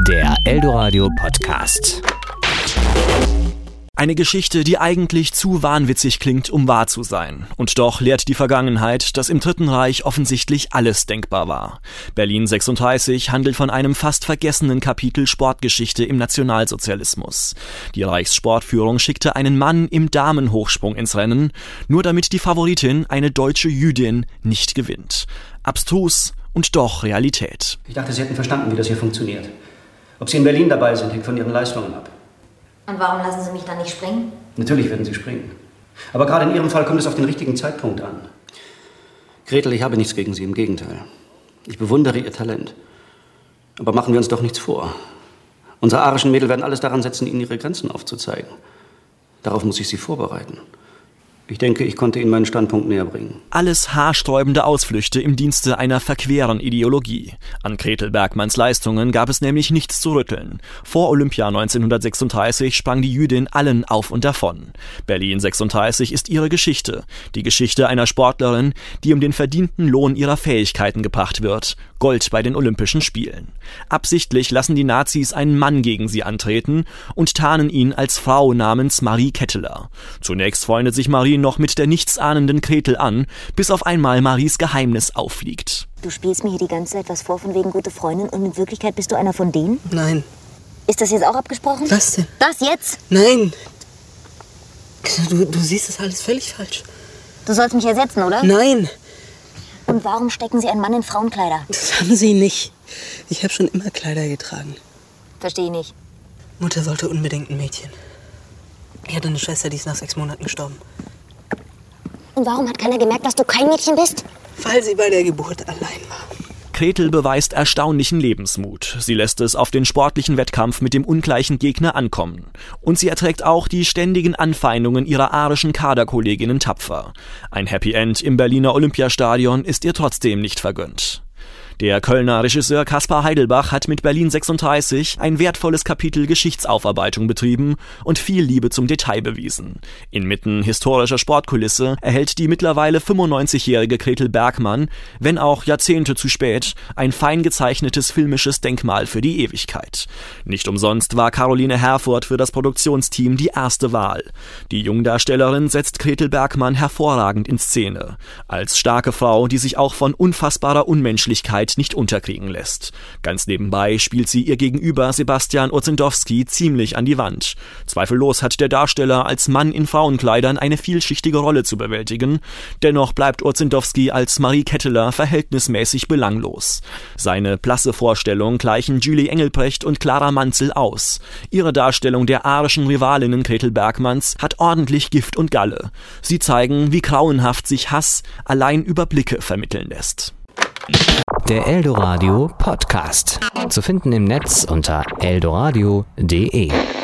Der Eldoradio Podcast. Eine Geschichte, die eigentlich zu wahnwitzig klingt, um wahr zu sein. Und doch lehrt die Vergangenheit, dass im Dritten Reich offensichtlich alles denkbar war. Berlin 36 handelt von einem fast vergessenen Kapitel Sportgeschichte im Nationalsozialismus. Die Reichssportführung schickte einen Mann im Damenhochsprung ins Rennen, nur damit die Favoritin, eine deutsche Jüdin, nicht gewinnt. Abstrus und doch Realität. Ich dachte, Sie hätten verstanden, wie das hier funktioniert. Ob Sie in Berlin dabei sind, hängt von Ihren Leistungen ab. Und warum lassen Sie mich dann nicht springen? Natürlich werden Sie springen. Aber gerade in Ihrem Fall kommt es auf den richtigen Zeitpunkt an. Gretel, ich habe nichts gegen Sie, im Gegenteil. Ich bewundere Ihr Talent. Aber machen wir uns doch nichts vor. Unsere arischen Mädel werden alles daran setzen, Ihnen Ihre Grenzen aufzuzeigen. Darauf muss ich Sie vorbereiten. Ich denke, ich konnte Ihnen meinen Standpunkt näher bringen. Alles haarsträubende Ausflüchte im Dienste einer verqueren Ideologie. An Gretel Bergmanns Leistungen gab es nämlich nichts zu rütteln. Vor Olympia 1936 sprang die Jüdin allen auf und davon. Berlin 36 ist ihre Geschichte. Die Geschichte einer Sportlerin, die um den verdienten Lohn ihrer Fähigkeiten gebracht wird. Gold bei den Olympischen Spielen. Absichtlich lassen die Nazis einen Mann gegen sie antreten und tarnen ihn als Frau namens Marie Ketteler. Zunächst freundet sich Marie noch mit der nichtsahnenden Gretel an, bis auf einmal Maries Geheimnis auffliegt. Du spielst mir hier die ganze Zeit was vor von wegen gute Freundin und in Wirklichkeit bist du einer von denen? Nein. Ist das jetzt auch abgesprochen? Was denn? Das jetzt? Nein. Du siehst das alles völlig falsch. Du sollst mich ersetzen, oder? Nein. Und warum stecken Sie einen Mann in Frauenkleider? Das haben Sie nicht. Ich habe schon immer Kleider getragen. Verstehe ich nicht. Mutter wollte unbedingt ein Mädchen. Ich hatte eine Schwester, die ist nach 6 Monaten gestorben. Und warum hat keiner gemerkt, dass du kein Mädchen bist? Weil sie bei der Geburt allein war. Gretel beweist erstaunlichen Lebensmut. Sie lässt es auf den sportlichen Wettkampf mit dem ungleichen Gegner ankommen. Und sie erträgt auch die ständigen Anfeindungen ihrer arischen Kaderkolleginnen tapfer. Ein Happy End im Berliner Olympiastadion ist ihr trotzdem nicht vergönnt. Der Kölner Regisseur Caspar Heidelbach hat mit Berlin 36 ein wertvolles Kapitel Geschichtsaufarbeitung betrieben und viel Liebe zum Detail bewiesen. Inmitten historischer Sportkulisse erhält die mittlerweile 95-jährige Gretel Bergmann, wenn auch Jahrzehnte zu spät, ein fein gezeichnetes filmisches Denkmal für die Ewigkeit. Nicht umsonst war Caroline Herfurth für das Produktionsteam die erste Wahl. Die Jungdarstellerin setzt Gretel Bergmann hervorragend in Szene. Als starke Frau, die sich auch von unfassbarer Unmenschlichkeit nicht unterkriegen lässt. Ganz nebenbei spielt sie ihr Gegenüber Sebastian Orzendowski ziemlich an die Wand. Zweifellos hat der Darsteller als Mann in Frauenkleidern eine vielschichtige Rolle zu bewältigen. Dennoch bleibt Orzendowski als Marie Ketteler verhältnismäßig belanglos. Seine blasse Vorstellung gleichen Julie Engelbrecht und Clara Manzel aus. Ihre Darstellung der arischen Rivalinnen Gretel Bergmanns hat ordentlich Gift und Galle. Sie zeigen, wie grauenhaft sich Hass allein über Blicke vermitteln lässt. Der Eldoradio Podcast. Zu finden im Netz unter eldoradio.de.